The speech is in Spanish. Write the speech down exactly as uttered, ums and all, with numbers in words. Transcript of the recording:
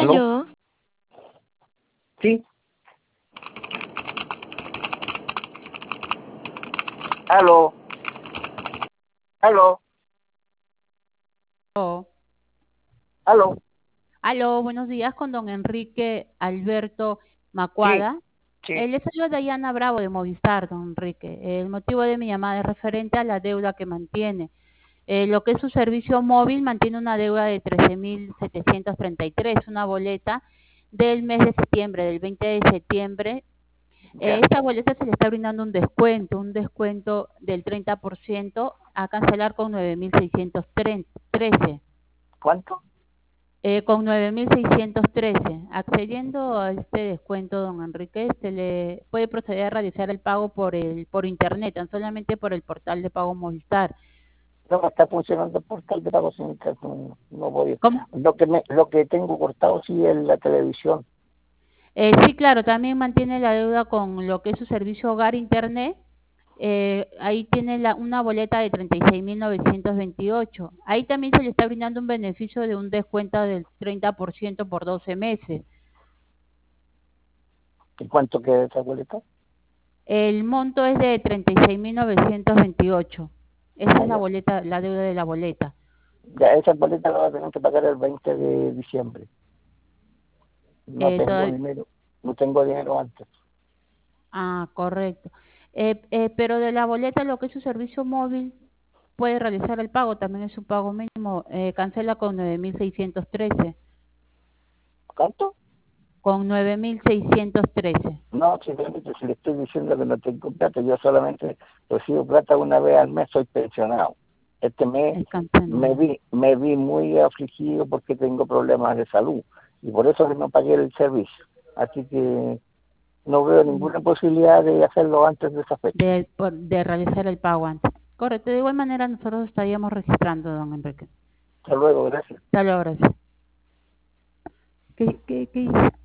¿Aló? Aló, ¿Sí? ¿Aló? ¿Aló? Aló, ¿Aló? aló, buenos días con don Enrique Alberto Sí, Macuada. sí. Eh, le saluda Dayana Bravo de Movistar, don Enrique. El motivo de mi llamada es referente a la deuda que mantiene. Eh, lo que es su servicio móvil mantiene una deuda de trece mil setecientos treinta y tres, una boleta del mes de septiembre, del veinte de septiembre. Eh, Ya. esta boleta se le está brindando un descuento, un descuento del treinta por ciento a cancelar con nueve mil seiscientos trece. ¿Cuánto? Eh, con nueve mil seiscientos trece. Accediendo a este descuento, don Enrique, se le puede proceder a realizar el pago por el por internet, tan solamente por el portal de pago Movistar. No me está funcionando el portal de pago sin internet, no, no voy. ¿Cómo? Lo que me, lo que tengo cortado sí es la televisión. Eh, sí, claro, también mantiene la deuda con lo que es su servicio hogar internet. Eh, ahí tiene la, una boleta de treinta y seis mil novecientos veintiocho. Ahí también se le está brindando un beneficio de un descuento del treinta por ciento por doce meses. ¿Y cuánto queda esa boleta? El monto es de treinta y seis mil novecientos veintiocho. Esa Ah, es la ya. boleta, la deuda de la boleta. Ya, esa boleta la voy a tener que pagar el veinte de diciembre. No Eh, tengo toda- dinero, no tengo dinero antes. ah, correcto. Eh, eh, pero de la boleta, lo que es su servicio móvil, puede realizar el pago, también es un pago mínimo. Eh, cancela con nueve mil seiscientos trece. ¿Cuánto? Con nueve mil seiscientos trece. No, simplemente si le estoy diciendo que no tengo plata, yo solamente recibo plata una vez al mes, soy pensionado. Este mes Es me cancelado. vi, me vi muy afligido porque tengo problemas de salud y por eso que no pagué el servicio. Así que no veo Mm, ninguna posibilidad de hacerlo antes de esa fecha. De, por- de realizar el pago antes. Correcto. De igual manera, nosotros estaríamos registrando, don Enrique. Hasta luego, gracias. Hasta luego, gracias. ¿Qué, qué, qué dice?